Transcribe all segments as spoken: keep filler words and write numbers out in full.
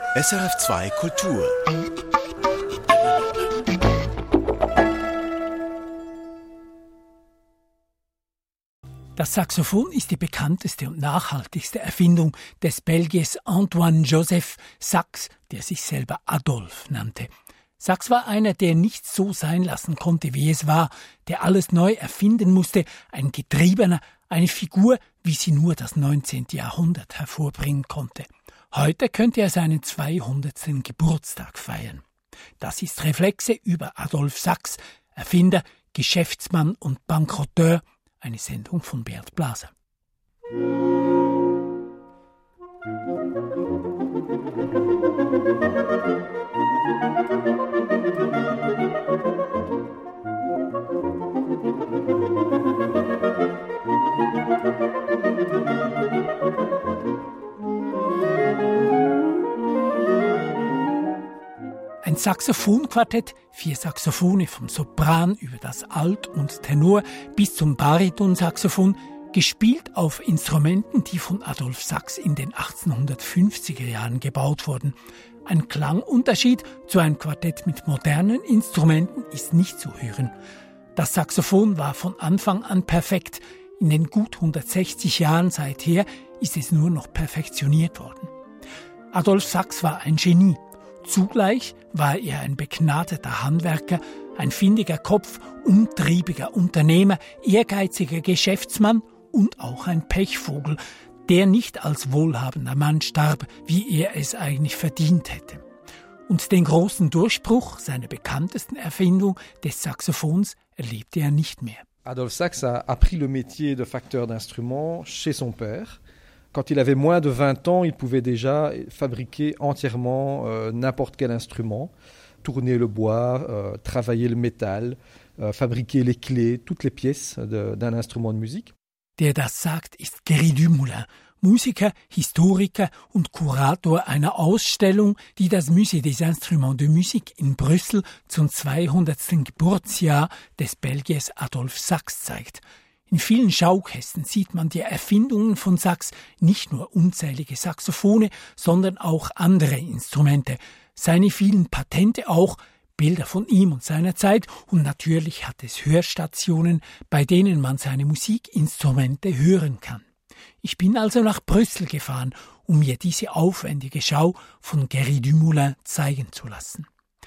S R F zwei Kultur. Das Saxophon ist die bekannteste und nachhaltigste Erfindung des Belgiers Antoine Joseph Sax, der sich selber Adolphe nannte. Sax war einer, der nichts so sein lassen konnte, wie es war, der alles neu erfinden musste, ein Getriebener, eine Figur, wie sie nur das neunzehnte Jahrhundert hervorbringen konnte. Heute könnte er seinen zweihundertsten Geburtstag feiern. Das ist Reflexe über Adolphe Sax, Erfinder, Geschäftsmann und Bankrotteur, eine Sendung von Bert Blaser. Ein Saxophonquartett, vier Saxophone vom Sopran über das Alt- und Tenor bis zum Baritonsaxophon, gespielt auf Instrumenten, die von Adolphe Sax in den achtzehnhundertfünfziger Jahren gebaut wurden. Ein Klangunterschied zu einem Quartett mit modernen Instrumenten ist nicht zu hören. Das Saxophon war von Anfang an perfekt. In den gut hundertsechzig Jahren seither ist es nur noch perfektioniert worden. Adolphe Sax war ein Genie. Zugleich war er ein begnadeter Handwerker, ein findiger Kopf, umtriebiger Unternehmer, ehrgeiziger Geschäftsmann und auch ein Pechvogel, der nicht als wohlhabender Mann starb, wie er es eigentlich verdient hätte. Und den großen Durchbruch seiner bekanntesten Erfindung des Saxophons erlebte er nicht mehr. Adolphe Sax a appris le métier de facteur d'instruments chez son père. Quand il avait moins de vingt ans, il pouvait déjà fabriquer entièrement euh, n'importe quel instrument, tourner le bois, euh, travailler le métal, euh, fabriquer les clés, toutes les pièces de, d'un instrument de musique. Der das sagt, ist Géry Dumoulin, Musiker, Historiker und Kurator einer Ausstellung, die das Musée des Instruments de Musique in Brüssel zum zweihundertsten Geburtsjahr des Belgiers Adolphe Sax zeigt. In vielen Schaukästen sieht man die Erfindungen von Sax, nicht nur unzählige Saxophone, sondern auch andere Instrumente. Seine vielen Patente auch, Bilder von ihm und seiner Zeit und natürlich hat es Hörstationen, bei denen man seine Musikinstrumente hören kann. Ich bin also nach Brüssel gefahren, um mir diese aufwendige Schau von Géry Dumoulin zeigen zu lassen.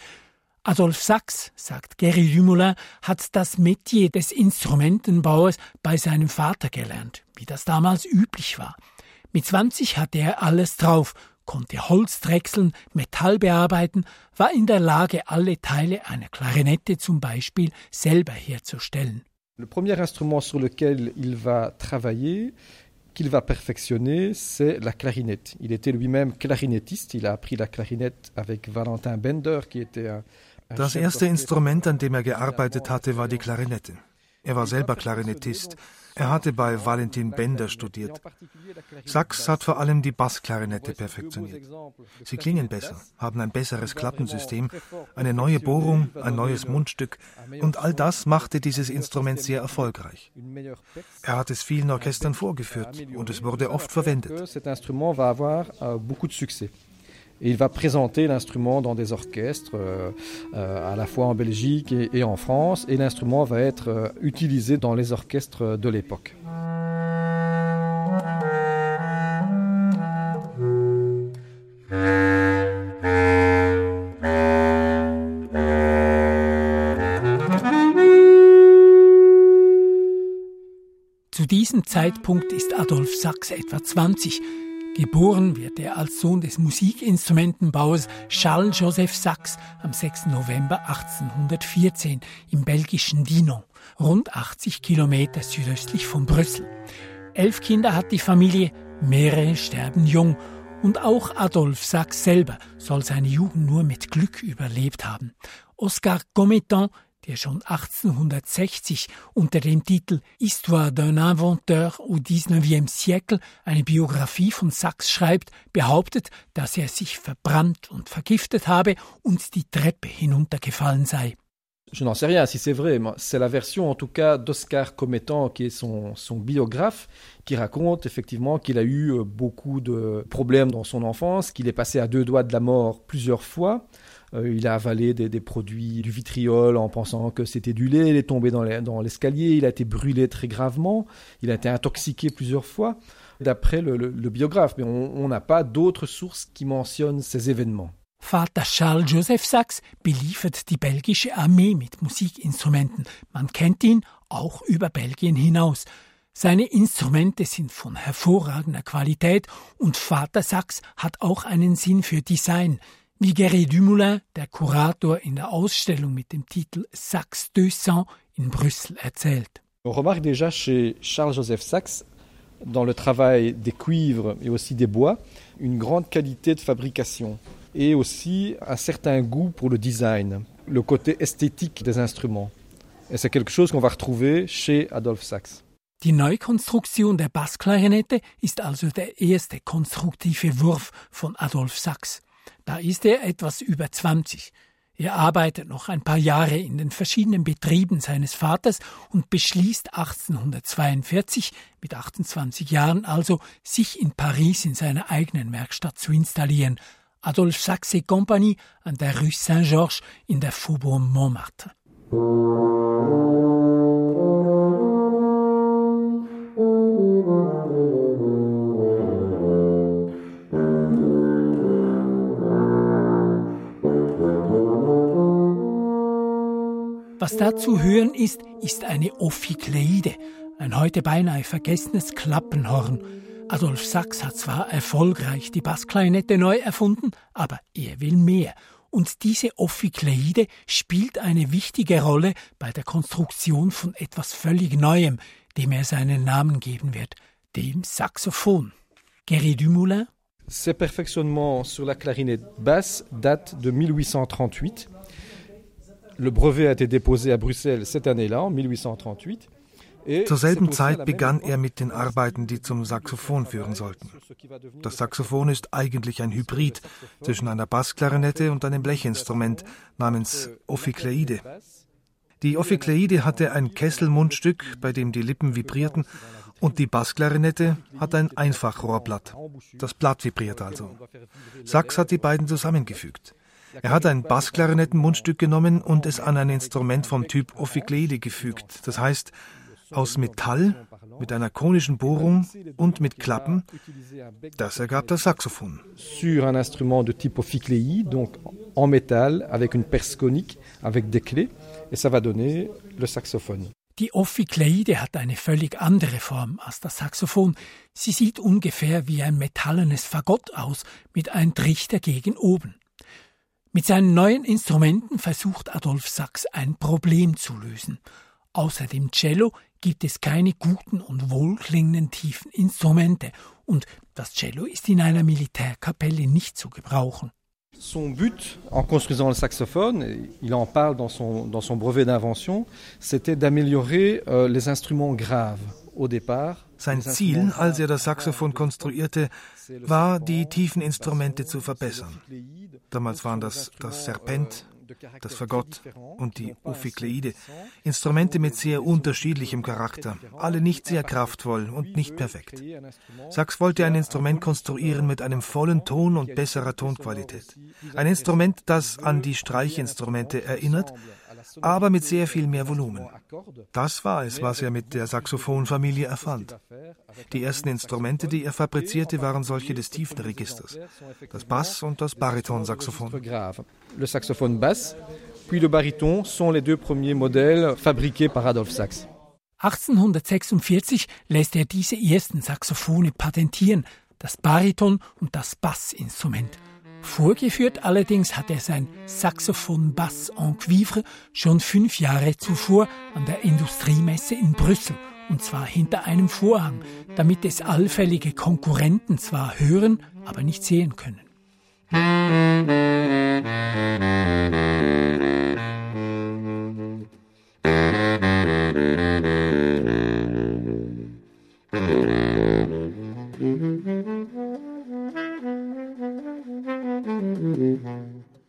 Adolphe Sax, sagt Géry Dumoulin, hat das Metier des Instrumentenbauers bei seinem Vater gelernt, wie das damals üblich war. Mit zwanzig hatte er alles drauf, konnte Holz drechseln, Metall bearbeiten, war in der Lage, alle Teile einer Klarinette zum Beispiel selber herzustellen. Le premier instrument sur lequel il va travailler, qu'il va perfectionner, c'est la clarinette. Il était lui-même clarinettiste, il a appris la clarinette avec Valentin Bender, qui était un Das erste Instrument, an dem er gearbeitet hatte, war die Klarinette. Er war selber Klarinettist. Er hatte bei Valentin Bender studiert. Sax hat vor allem die Bassklarinette perfektioniert. Sie klingen besser, haben ein besseres Klappensystem, eine neue Bohrung, ein neues Mundstück und all das machte dieses Instrument sehr erfolgreich. Er hat es vielen Orchestern vorgeführt und es wurde oft verwendet. Et il va présenter l'instrument dans des orchestres, euh, euh, à la fois en Belgique et, et en France, et l'instrument va être euh, utilisé dans les orchestres de l'époque. Zu diesem Zeitpunkt ist Adolphe Sax etwa zwanzig. Geboren wird er als Sohn des Musikinstrumentenbauers Charles-Joseph Sax am sechsten November achtzehnhundertvierzehn im belgischen Dinan, rund achtzig Kilometer südöstlich von Brüssel. Elf Kinder hat die Familie, mehrere sterben jung und auch Adolphe Sax selber soll seine Jugend nur mit Glück überlebt haben. Oscar Commettant, der schon achtzehnhundertsechzig unter dem Titel Histoire d'un inventeur au dix-neuvième siècle eine Biografie von Sax schreibt, behauptet, dass er sich verbrannt und vergiftet habe und die Treppe hinuntergefallen sei. Je n'en sais rien si c'est vrai, mais c'est la version en tout cas d'Oscar Cometan, qui est son, son biographe, qui raconte effectivement qu'il a eu beaucoup de problèmes dans son enfance, qu'il est passé à deux doigts de la mort plusieurs fois. Euh, il a avalé des, des produits, du vitriol en pensant que c'était du lait, il est tombé dans, les, dans l'escalier, il a été brûlé très gravement, il a été intoxiqué plusieurs fois, d'après le, le, le biographe. Mais on n'a pas d'autres sources qui mentionnent ces événements. Vater Charles Joseph Sachs beliefert die belgische Armee mit Musikinstrumenten. Man kennt ihn auch über Belgien hinaus. Seine Instrumente sind von hervorragender Qualität und Vater Sachs hat auch einen Sinn für Design. Wie Gerry Dumoulin, der Kurator in der Ausstellung mit dem Titel Sachs deux cents in Brüssel, erzählt. On remarque déjà chez Charles Joseph Sachs, dans le travail des cuivres et aussi des bois, une grande qualité de fabrication. Et aussi un certain goût pour le design, le côté esthétique des instruments. Et c'est quelque chose qu'on va retrouver chez Adolphe Sachs. Die Neukonstruktion der Bassklarinette ist also der erste konstruktive Wurf von Adolphe Sachs. Da ist er etwas über zwanzig. Er arbeitet noch ein paar Jahre in den verschiedenen Betrieben seines Vaters und beschließt achtzehnhundertzweiundvierzig, mit achtundzwanzig Jahren also, sich in Paris in seiner eigenen Werkstatt zu installieren. Adolphe Sachs et Compagnie an der Rue Saint-Georges in der Faubourg Montmartre. Was da zu hören ist, ist eine Ophikleide, ein heute beinahe vergessenes Klappenhorn. Adolphe Sachs hat zwar erfolgreich die Bassklarinette neu erfunden, aber er will mehr. Und diese Ophikleide spielt eine wichtige Rolle bei der Konstruktion von etwas völlig Neuem, dem er seinen Namen geben wird, dem Saxophon. Gerry Dumoulin? Ces perfectionnements sur la clarinette basse datent de dix-huit cent trente-huit. Le brevet a été déposé à Bruxelles cette année-là, en dix-huit cent trente-huit. Zur selben Zeit begann er mit den Arbeiten, die zum Saxophon führen sollten. Das Saxophon ist eigentlich ein Hybrid zwischen einer Bassklarinette und einem Blechinstrument namens Ophikleide. Die Ophikleide hatte ein Kesselmundstück, bei dem die Lippen vibrierten, und die Bassklarinette hat ein Einfachrohrblatt. Das Blatt vibriert also. Sachs hat die beiden zusammengefügt. Er hat ein Bassklarinettenmundstück genommen und es an ein Instrument vom Typ Ophikleide gefügt. Das heißt, aus Metall, mit einer konischen Bohrung und mit Klappen. Das ergab das Saxophon. Sur un instrument de type Ophikleide, donc en métal, avec une perce conique, avec des clés, et ça va donner le saxophone. Die Ophikleide hat eine völlig andere Form als das Saxophon. Sie sieht ungefähr wie ein metallenes Fagott aus, mit einem Trichter gegen oben. Mit seinen neuen Instrumenten versucht Adolphe Sachs ein Problem zu lösen. Außer dem Cello gibt es keine guten und wohlklingenden tiefen Instrumente und das Cello ist in einer Militärkapelle nicht zu gebrauchen. Son but en construisant le saxophone, il en parle dans son, dans son brevet d'invention, c'était d'améliorer euh, les instruments graves au départ. Sein Ziel, als er das Saxophon konstruierte, war, die tiefen Instrumente zu verbessern. Damals waren das das Serpent, das Fagott und die Ophikleide, Instrumente mit sehr unterschiedlichem Charakter, alle nicht sehr kraftvoll und nicht perfekt. Sachs wollte ein Instrument konstruieren mit einem vollen Ton und besserer Tonqualität. Ein Instrument, das an die Streichinstrumente erinnert, aber mit sehr viel mehr Volumen. Das war es, was er mit der Saxophonfamilie erfand. Die ersten Instrumente, die er fabrizierte, waren solche des tiefen Registers. Das Bass- und das Baritonsaxophon. Le saxophone basse, puis le baryton sont les deux premiers modèles fabriqués par Adolphe Sachs. achtzehnhundertsechsundvierzig lässt er diese ersten Saxophone patentieren, das Bariton und das Bassinstrument. Vorgeführt allerdings hat er sein Saxophon Bass en Cuivre schon fünf Jahre zuvor an der Industriemesse in Brüssel, und zwar hinter einem Vorhang, damit es allfällige Konkurrenten zwar hören, aber nicht sehen können.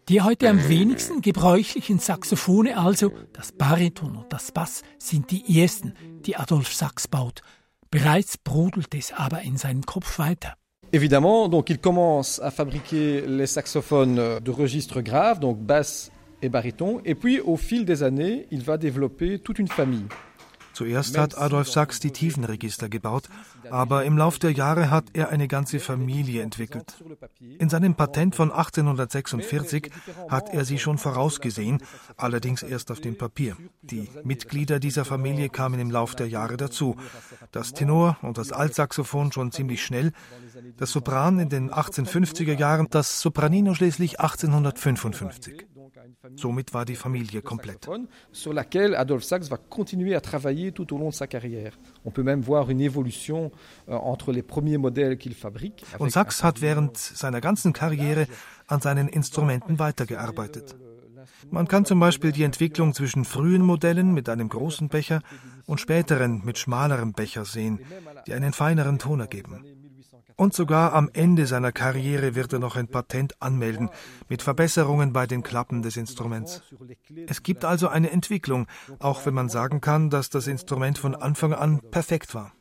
Die heute am wenigsten gebräuchlichen Saxophone, also das Bariton und das Bass, sind die ersten, die Adolphe Sax baut. Bereits brodelt es aber in seinem Kopf weiter. Évidemment, donc il commence à fabriquer les saxophones de registre grave, donc basse et baryton, et puis au fil des années, il va développer toute une famille. Zuerst hat Adolphe Sax die Tiefenregister gebaut, aber im Lauf der Jahre hat er eine ganze Familie entwickelt. In seinem Patent von achtzehnhundertsechsundvierzig hat er sie schon vorausgesehen, allerdings erst auf dem Papier. Die Mitglieder dieser Familie kamen im Lauf der Jahre dazu. Das Tenor und das Altsaxophon schon ziemlich schnell, das Sopran in den achtzehnhundertfünfziger Jahren, das Sopranino schließlich achtzehnhundertfünfundfünfzig. Somit war die Familie komplett. Sur laquelle Adolphe Sax va continuer à travailler tout au long de sa carrière. On peut même voir une évolution entre les premiers modèles qu'il fabrique. Und Sax hat während seiner ganzen Karriere an seinen Instrumenten weitergearbeitet. Man kann zum Beispiel die Entwicklung zwischen frühen Modellen mit einem großen Becher und späteren mit schmalerem Becher sehen, die einen feineren Ton ergeben. Und sogar am Ende seiner Karriere wird er noch ein Patent anmelden mit Verbesserungen bei den Klappen des Instruments. Es gibt also eine Entwicklung, auch wenn man sagen kann, dass das Instrument von Anfang an perfekt war.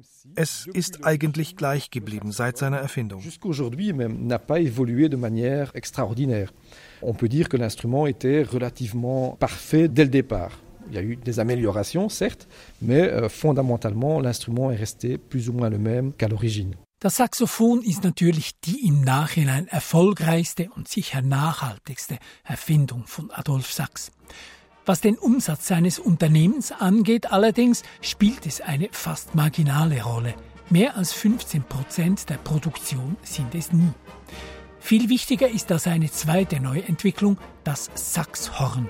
Es ist eigentlich gleich geblieben seit seiner Erfindung. Jusqu'aujourd'hui même n'a pas évolué de manière extraordinaire. On peut dire que l'instrument était relativement parfait dès le départ. Il y a eu des améliorations, certes, mais euh, fondamentalement, l'instrument est resté plus ou moins le même qu'à l'origine. Das Saxophon ist natürlich die im Nachhinein erfolgreichste und sicher nachhaltigste Erfindung von Adolphe Sax. Was den Umsatz seines Unternehmens angeht allerdings, spielt es eine fast marginale Rolle. Mehr als fünfzehn Prozent der Produktion sind es nie. Viel wichtiger ist da seine zweite Neuentwicklung, das Saxhorn.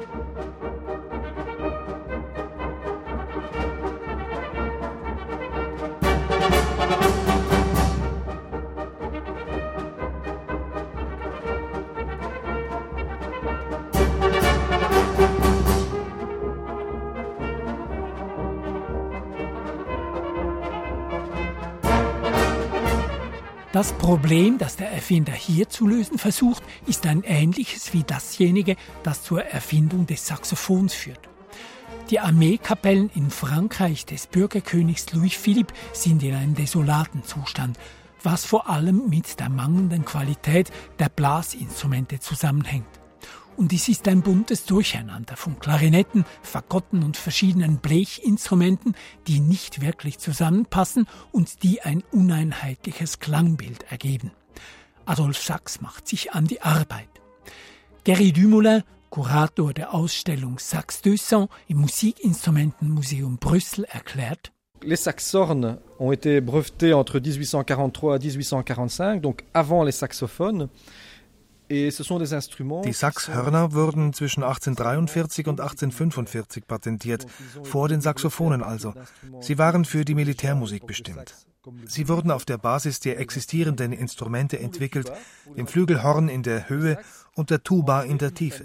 Das Problem, das der Erfinder hier zu lösen versucht, ist ein ähnliches wie dasjenige, das zur Erfindung des Saxophons führt. Die Armeekapellen in Frankreich des Bürgerkönigs Louis Philippe sind in einem desolaten Zustand, was vor allem mit der mangelnden Qualität der Blasinstrumente zusammenhängt. Und es ist ein buntes Durcheinander von Klarinetten, Fagotten und verschiedenen Blechinstrumenten, die nicht wirklich zusammenpassen und die ein uneinheitliches Klangbild ergeben. Adolphe Sax macht sich an die Arbeit. Gerry Dumoulin, Kurator der Ausstellung Sax deux cents im Musikinstrumentenmuseum Brüssel, erklärt: Les saxhorns ont été brevetés entre dix-huit cent quarante-trois et dix-huit cent quarante-cinq, donc avant les saxophones. Die Saxhörner wurden zwischen achtzehnhundertdreiundvierzig und achtzehnhundertfünfundvierzig patentiert, vor den Saxophonen also. Sie waren für die Militärmusik bestimmt. Sie wurden auf der Basis der existierenden Instrumente entwickelt, dem Flügelhorn in der Höhe und der Tuba in der Tiefe.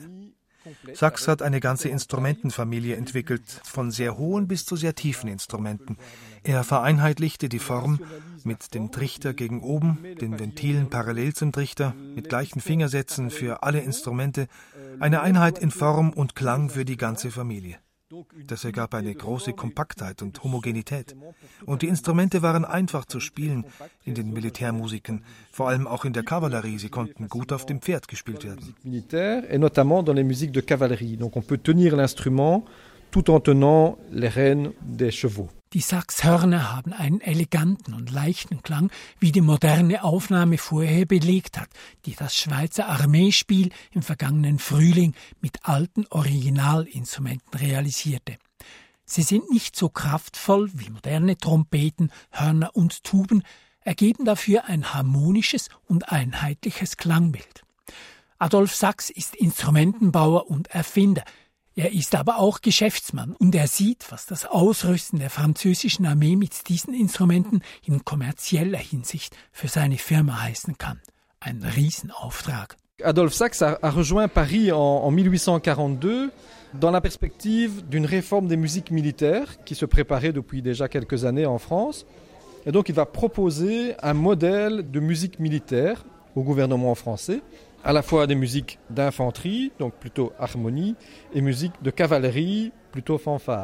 Sax hat eine ganze Instrumentenfamilie entwickelt, von sehr hohen bis zu sehr tiefen Instrumenten. Er vereinheitlichte die Form mit dem Trichter gegen oben, den Ventilen parallel zum Trichter, mit gleichen Fingersätzen für alle Instrumente, eine Einheit in Form und Klang für die ganze Familie. Das ergab eine große Kompaktheit und Homogenität. Und die Instrumente waren einfach zu spielen in den Militärmusiken, vor allem auch in der Kavallerie. Sie konnten gut auf dem Pferd gespielt werden. Et notamment dans les musiques de cavalerie. Donc on peut tenir l'instrument tout en tenant les rênes des chevaux. Die Saxhörner haben einen eleganten und leichten Klang, wie die moderne Aufnahme vorher belegt hat, die das Schweizer Armeespiel im vergangenen Frühling mit alten Originalinstrumenten realisierte. Sie sind nicht so kraftvoll wie moderne Trompeten, Hörner und Tuben, ergeben dafür ein harmonisches und einheitliches Klangbild. Adolphe Sax ist Instrumentenbauer und Erfinder. Er ist aber auch Geschäftsmann und er sieht, was das Ausrüsten der französischen Armee mit diesen Instrumenten in kommerzieller Hinsicht für seine Firma heißen kann. Ein Riesenauftrag. Adolphe Sax a, a rejoint Paris en, en dix-huit cent quarante-deux dans la perspective d'une réforme des musiques militaires qui se préparait depuis déjà quelques années en France. Et donc il va proposer un modèle de musique militaire au gouvernement français à la fois des musiques d'infanterie, donc plutôt harmonie, et musique de cavalerie, plutôt fanfare.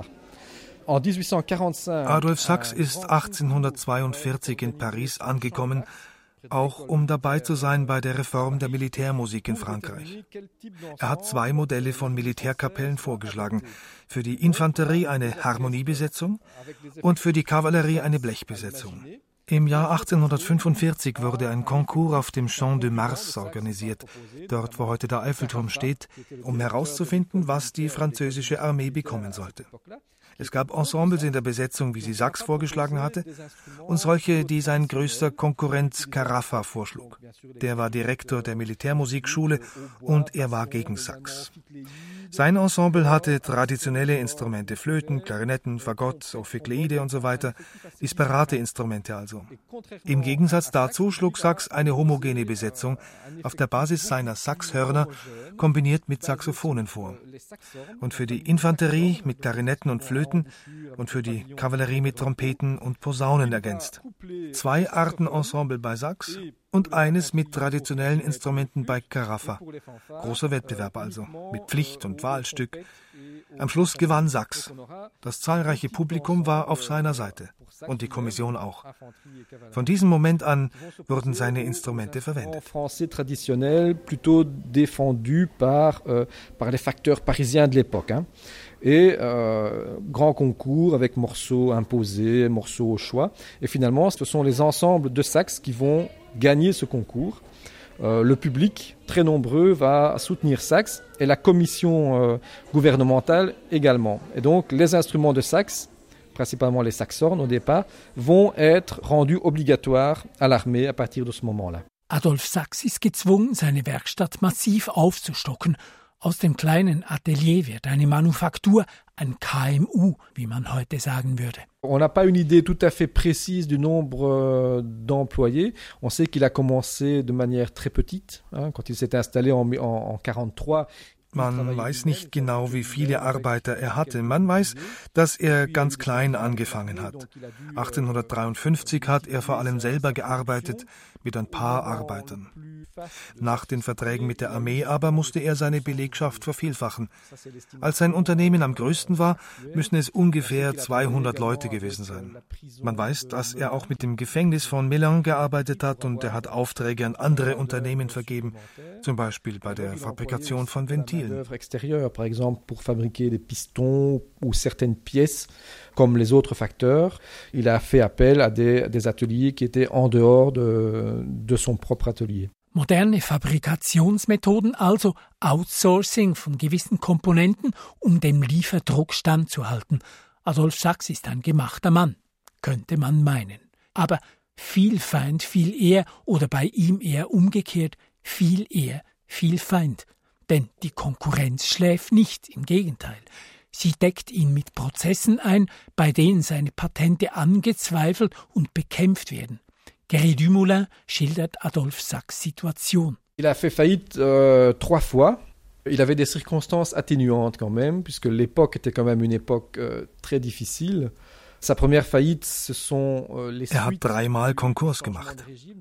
Adolf Sachs ist achtzehnhundertzweiundvierzig in Paris angekommen, auch um dabei zu sein bei der Reform der Militärmusik in Frankreich. Er hat zwei Modelle von Militärkapellen vorgeschlagen, für die Infanterie eine Harmoniebesetzung und für die Kavallerie eine Blechbesetzung. Im Jahr achtzehnhundertfünfundvierzig wurde ein Konkurs auf dem Champ de Mars organisiert, dort wo heute der Eiffelturm steht, um herauszufinden, was die französische Armee bekommen sollte. Es gab Ensembles in der Besetzung, wie sie Sachs vorgeschlagen hatte, und solche, die sein größter Konkurrent Carafa vorschlug. Der war Direktor der Militärmusikschule und er war gegen Sachs. Sein Ensemble hatte traditionelle Instrumente, Flöten, Klarinetten, Fagott, Ophikleide und so weiter, disparate Instrumente also. Im Gegensatz dazu schlug Sachs eine homogene Besetzung auf der Basis seiner Saxhörner kombiniert mit Saxophonen vor. Und für die Infanterie mit Klarinetten und Flöten und für die Kavallerie mit Trompeten und Posaunen ergänzt. Zwei Arten Ensemble bei Sachs und eines mit traditionellen Instrumenten bei Carafa. Großer Wettbewerb also, mit Pflicht- und Wahlstück. Am Schluss gewann Sachs. Das zahlreiche Publikum war auf seiner Seite. Und die Kommission auch. Von diesem Moment an wurden seine Instrumente verwendet. Français traditionnel, plutôt défendu par, euh, par les facteurs parisiens de l'époque. Hein. Et euh, grand concours avec morceaux imposés, morceaux au choix. Et finalement, ce sont les ensembles de Sachs qui vont gagner ce concours. Euh, le public, très nombreux, va soutenir Sachs et la commission euh, gouvernementale également. Et donc, les instruments de Sachs, principalement les saxhorns au départ, vont être rendus obligatoires à l'armée à partir de ce moment-là. Adolf Sachs ist gezwungen, seine Werkstatt massiv aufzustocken. Aus dem kleinen Atelier wird eine Manufaktur, ein K M U, wie man heute sagen würde. On n'a pas une idée tout à fait précise du nombre euh, d'employés. On sait qu'il a commencé de manière très petite, hein, quand il s'est installé en, en, en quarante-trois. Man weiß nicht genau, wie viele Arbeiter er hatte. Man weiß, dass er ganz klein angefangen hat. achtzehnhundertdreiundfünfzig hat er vor allem selber gearbeitet, mit ein paar Arbeitern. Nach den Verträgen mit der Armee aber musste er seine Belegschaft vervielfachen. Als sein Unternehmen am größten war, müssen es ungefähr zweihundert Leute gewesen sein. Man weiß, dass er auch mit dem Gefängnis von Melun gearbeitet hat und er hat Aufträge an andere Unternehmen vergeben, zum Beispiel bei der Fabrikation von Ventilen. Par exemple pour fabriquer des pistons ou certaines pièces comme les autres facteurs. Il a fait appel à des, des ateliers qui étaient en dehors de, de son propre atelier. Moderne Fabrikationsmethoden, also Outsourcing von gewissen Komponenten, um dem Lieferdruck standzuhalten. Adolf Sachs ist ein gemachter Mann, könnte man meinen. Aber viel Feind, viel eher oder bei ihm eher umgekehrt, viel eher, viel Feind. Denn die Konkurrenz schläft nicht, im Gegenteil. Sie deckt ihn mit Prozessen ein, bei denen seine Patente angezweifelt und bekämpft werden. Géry Dumoulin schildert Adolf Sachs' Situation. Il a fait faillite euh, trois fois. Il avait des circonstances atténuantes quand même, puisque l'époque était quand même une époque euh, très difficile. Sa première faillite, ce sont les Er hat dreimal Konkurs gemacht.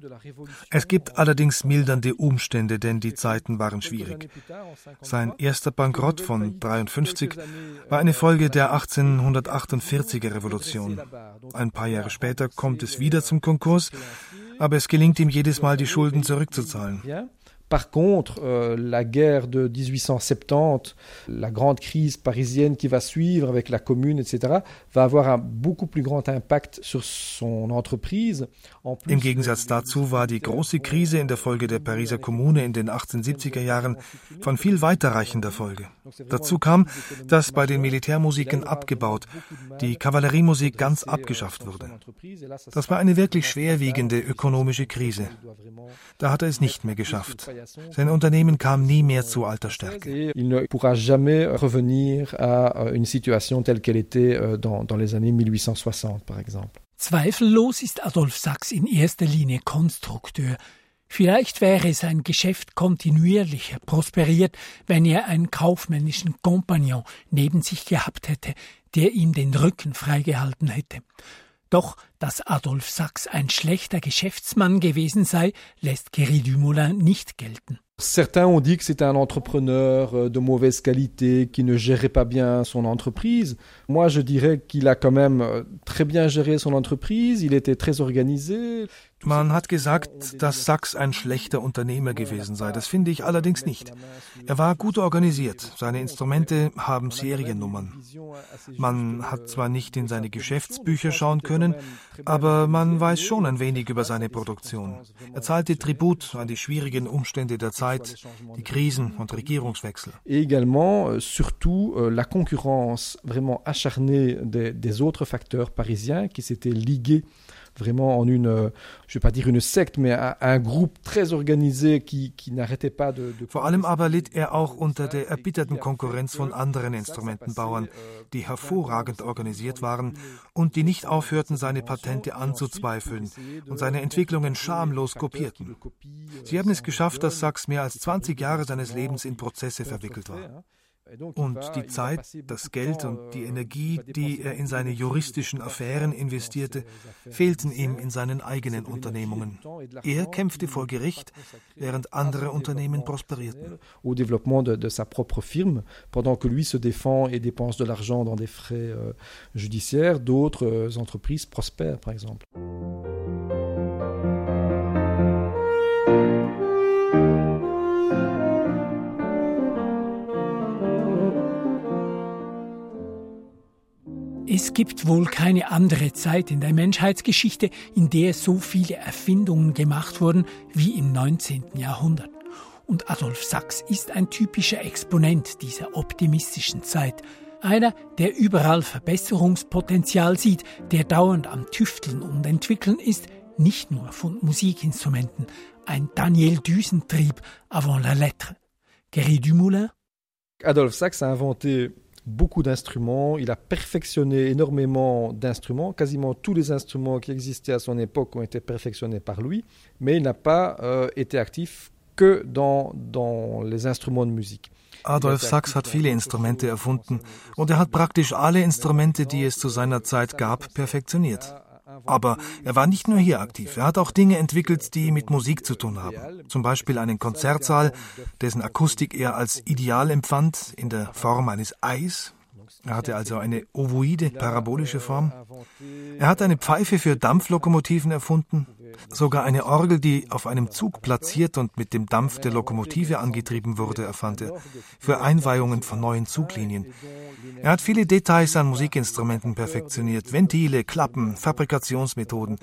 Es gibt allerdings mildernde Umstände, denn die Zeiten waren schwierig. Sein erster Bankrott von dreiundfünfzig war eine Folge der achtzehnhundertachtundvierziger Revolution. Ein paar Jahre später kommt es wieder zum Konkurs, aber es gelingt ihm jedes Mal, die Schulden zurückzuzahlen. Par contre, euh, la guerre de dix-huit cent soixante-dix, la grande crise parisienne qui va suivre avec la Commune, et cetera, va avoir un beaucoup plus grand impact sur son entreprise. Im Gegensatz dazu war die große Krise in der Folge der Pariser Kommune in den achtzehnhundertsiebziger Jahren von viel weiterreichender Folge. Dazu kam, dass bei den Militärmusiken abgebaut, die Kavalleriemusik ganz abgeschafft wurde. Das war eine wirklich schwerwiegende ökonomische Krise. Da hat er es nicht mehr geschafft. Sein Unternehmen kam nie mehr zu alter Stärke. Il ne pourra jamais revenir à une situation telle qu'elle était dans, dans les années mille huit cent soixante, par exemple. Zweifellos ist Adolf Sachs in erster Linie Konstrukteur. Vielleicht wäre sein Geschäft kontinuierlicher prosperiert, wenn er einen kaufmännischen Kompagnon neben sich gehabt hätte, der ihm den Rücken freigehalten hätte. Doch, dass Adolf Sachs ein schlechter Geschäftsmann gewesen sei, lässt Géry Dumoulin nicht gelten. Certains ont dit que c'était un entrepreneur de mauvaise qualité, qui ne gérait pas bien son entreprise. Moi, je dirais qu'il a quand même très bien géré son entreprise, il était très organisé. Man hat gesagt, dass Sachs ein schlechter Unternehmer gewesen sei. Das finde ich allerdings nicht. Er war gut organisiert. Seine Instrumente haben Seriennummern. Man hat zwar nicht in seine Geschäftsbücher schauen können, aber man weiß schon ein wenig über seine Produktion. Er zahlte Tribut an die schwierigen Umstände der Zeit, die Krisen und Regierungswechsel. Et également, surtout, la concurrence vraiment acharnée des, des autres facteurs parisiens qui s'étaient ligués vraiment en une, je ne vais pas dire une secte, mais un, un groupe très organisé qui, qui n'arrêtait pas de, de... Vor allem aber litt er auch unter der erbitterten Konkurrenz von anderen Instrumentenbauern, die hervorragend organisiert waren und die nicht aufhörten, seine Patente anzuzweifeln und seine Entwicklungen schamlos kopierten. Sie haben es geschafft, dass Sachs mehr als zwanzig Jahre seines Lebens in Prozesse verwickelt war. Und die Zeit, das Geld und die Energie, die er in seine juristischen Affären investierte, fehlten ihm in seinen eigenen Unternehmungen. Er kämpfte vor Gericht, während andere Unternehmen prosperierten. Au développement de, de sa propre firme, pendant que lui se défend et dépense de l'argent dans des frais euh, judiciaires, d'autres euh, entreprises prospèrent, par exemple. Es gibt wohl keine andere Zeit in der Menschheitsgeschichte, in der so viele Erfindungen gemacht wurden wie im neunzehnten Jahrhundert. Und Adolf Sachs ist ein typischer Exponent dieser optimistischen Zeit. Einer, der überall Verbesserungspotenzial sieht, der dauernd am Tüfteln und Entwickeln ist, nicht nur von Musikinstrumenten. Ein Daniel Düsentrieb avant la lettre. Géry Dumoulin. Adolf Sachs a inventé beaucoup d'instruments, il a perfectionné énormément d'instruments, quasiment tous les instruments qui existaient à son époque ont été perfectionnés par lui, mais il n'a pas euh, été actif que dans, dans les instruments de musique. Adolf Sachs hat viele Instrumente erfunden und er hat praktisch alle Instrumente, die es zu seiner Zeit gab, perfektioniert. Aber er war nicht nur hier aktiv, er hat auch Dinge entwickelt, die mit Musik zu tun haben. Zum Beispiel einen Konzertsaal, dessen Akustik er als ideal empfand, in der Form eines Eis. Er hatte also eine ovoide, parabolische Form. Er hat eine Pfeife für Dampflokomotiven erfunden, sogar eine Orgel, die auf einem Zug platziert und mit dem Dampf der Lokomotive angetrieben wurde, erfand er, für Einweihungen von neuen Zuglinien. Er hat viele Details an Musikinstrumenten perfektioniert, Ventile, Klappen, Fabrikationsmethoden.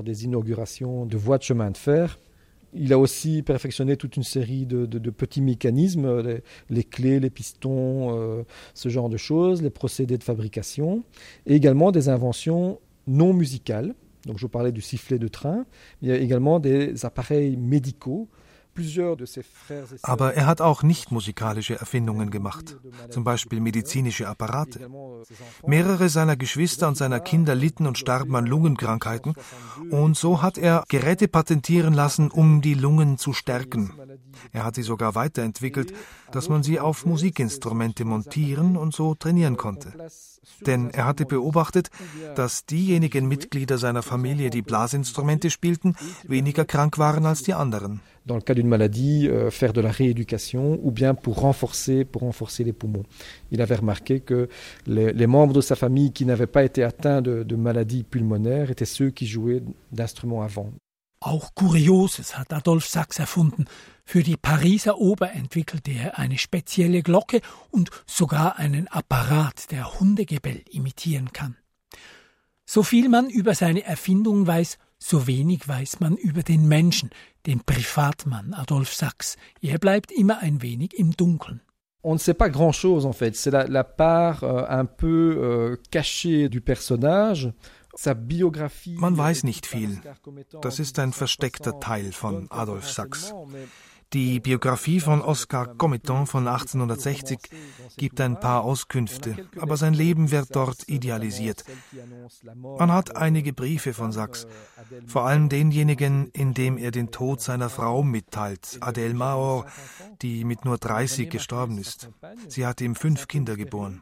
Il a aussi perfectionné toute une série de, de, de petits mécanismes, les, les clés, les pistons, euh, ce genre de choses, les procédés de fabrication, et également des inventions non musicales. Donc je vous parlais du sifflet de train, mais il y a également des appareils médicaux. Aber er hat auch nicht musikalische Erfindungen gemacht, zum Beispiel medizinische Apparate. Mehrere seiner Geschwister und seiner Kinder litten und starben an Lungenkrankheiten und so hat er Geräte patentieren lassen, um die Lungen zu stärken. Er hat sie sogar weiterentwickelt, dass man sie auf Musikinstrumente montieren und so trainieren konnte. Denn er hatte beobachtet, dass diejenigen Mitglieder seiner Familie, die Blasinstrumente spielten, weniger krank waren als die anderen. Dans le cas d'une maladie, euh, faire de la rééducation ou bien pour renforcer, pour renforcer les poumons. Il avait remarqué que les, les membres de sa famille qui n'avaient pas été atteints de, de maladies pulmonaires étaient ceux qui jouaient d'instruments avant. Auch Kurioses hat Adolf Sachs erfunden. Für die Pariser Oper entwickelte er eine spezielle Glocke und sogar einen Apparat, der Hundegebell imitieren kann. So viel man über seine Erfindung weiß, so wenig weiß man über den Menschen, den Privatmann Adolf Sachs. Er bleibt immer ein wenig im Dunkeln. On ne sait pas grand-chose en fait. C'est la, la part euh, un peu euh, cachée du personnage. Man weiß nicht viel. Das ist ein versteckter Teil von Adolf Sachs. Die Biografie von Oscar Cometon von achtzehnhundertsechzig gibt ein paar Auskünfte, aber sein Leben wird dort idealisiert. Man hat einige Briefe von Sachs, vor allem denjenigen, in dem er den Tod seiner Frau mitteilt, Adèle Mahor, die mit nur dreißig gestorben ist. Sie hat ihm fünf Kinder geboren.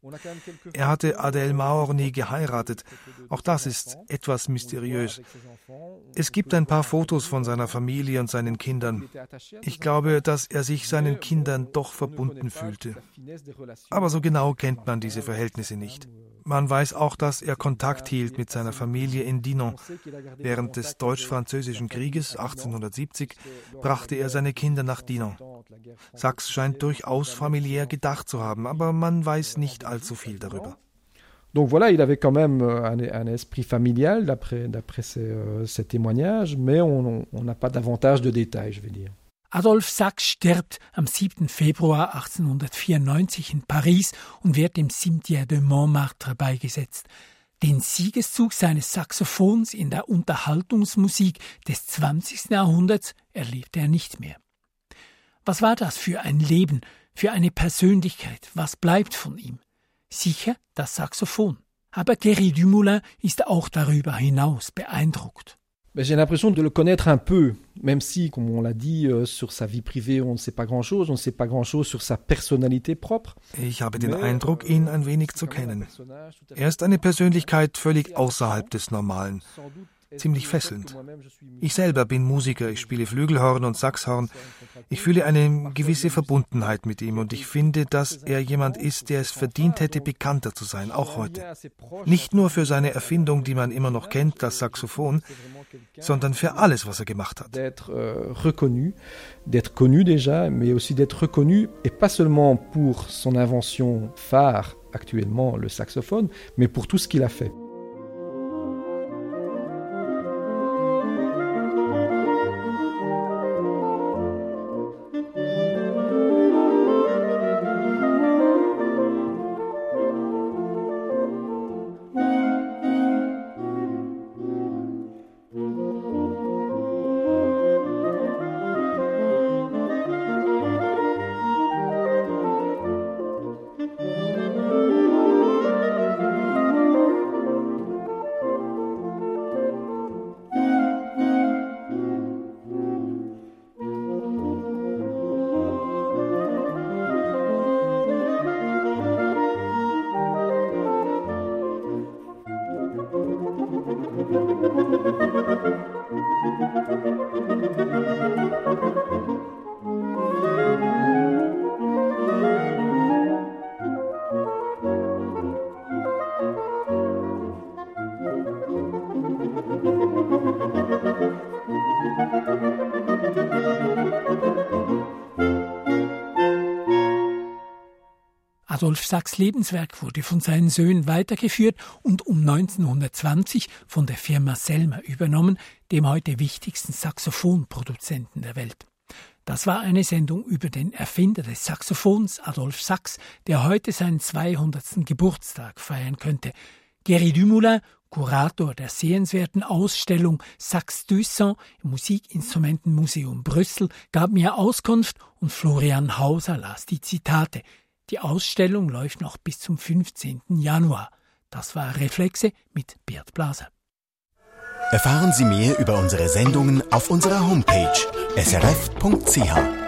Er hatte Adèle Maur nie geheiratet. Auch das ist etwas mysteriös. Es gibt ein paar Fotos von seiner Familie und seinen Kindern. Ich glaube, dass er sich seinen Kindern doch verbunden fühlte. Aber so genau kennt man diese Verhältnisse nicht. Man weiß auch, dass er Kontakt hielt mit seiner Familie in Dinant. Während des Deutsch-Französischen Krieges achtzehnhundertsiebzig brachte er seine Kinder nach Dinant. Sachs scheint durchaus familiär gedacht zu haben, aber man weiß nicht allzu viel darüber. Donc voilà, il avait quand même un, un esprit familial d'après, d'après ces, euh, ces témoignages, mais on n'a pas davantage de détails, je vais dire. Adolphe Sax stirbt am siebten Februar achtzehnhundertvierundneunzig in Paris und wird im Cimetière de Montmartre beigesetzt. Den Siegeszug seines Saxophons in der Unterhaltungsmusik des zwanzigsten Jahrhunderts erlebte er nicht mehr. Was war das für ein Leben, für eine Persönlichkeit? Was bleibt von ihm? Sicher das Saxophon. Aber Thierry Dumoulin ist auch darüber hinaus beeindruckt. J'ai l'impression de le connaître un peu, même si, comme on l'a dit, euh, sur sa vie privée, on ne sait pas grand-chose, on ne sait pas grand-chose sur sa personnalité propre. Ich habe den Eindruck, ihn ein wenig zu kennen. Er ist eine Persönlichkeit völlig außerhalb des Normalen. Ziemlich fesselnd. Ich selber bin Musiker, ich spiele Flügelhorn und Saxhorn. Ich fühle eine gewisse Verbundenheit mit ihm und ich finde, dass er jemand ist, der es verdient hätte, bekannter zu sein, auch heute. Nicht nur für seine Erfindung, die man immer noch kennt, das Saxophon, sondern für alles, was er gemacht hat. D'être euh, reconnu, d'être connu déjà, mais aussi d'être reconnu, et pas seulement pour son invention phare actuellement, le saxophone, mais pour tout ce qu'il a fait. Adolphe Sax' Lebenswerk wurde von seinen Söhnen weitergeführt und um neunzehnhundertzwanzig von der Firma Selmer übernommen, dem heute wichtigsten Saxophonproduzenten der Welt. Das war eine Sendung über den Erfinder des Saxophons, Adolphe Sax, der heute seinen zweihundertsten Geburtstag feiern könnte. Thierry Dumoulin, Kurator der sehenswerten Ausstellung Sax deux cents im Musikinstrumentenmuseum Brüssel, gab mir Auskunft und Florian Hauser las die Zitate. Die Ausstellung läuft noch bis zum fünfzehnten Januar. Das war Reflexe mit Bert Blaser. Erfahren Sie mehr über unsere Sendungen auf unserer Homepage s r f punkt c h.